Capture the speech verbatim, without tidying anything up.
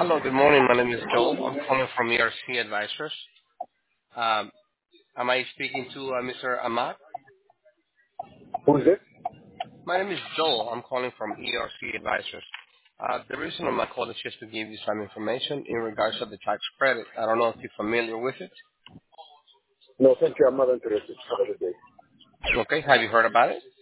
Hello, good morning. My name is Joel. I'm calling from E R C Advisors. Um, am I speaking to uh, Mister Amat? Who's this? My name is Joel. I'm calling from E R C Advisors. Uh, the reason of my call is just to give you some information in regards to the tax credit. I don't know if you're familiar with it. No, thank you. I'm not interested. Have a good day. Okay, have you heard about it?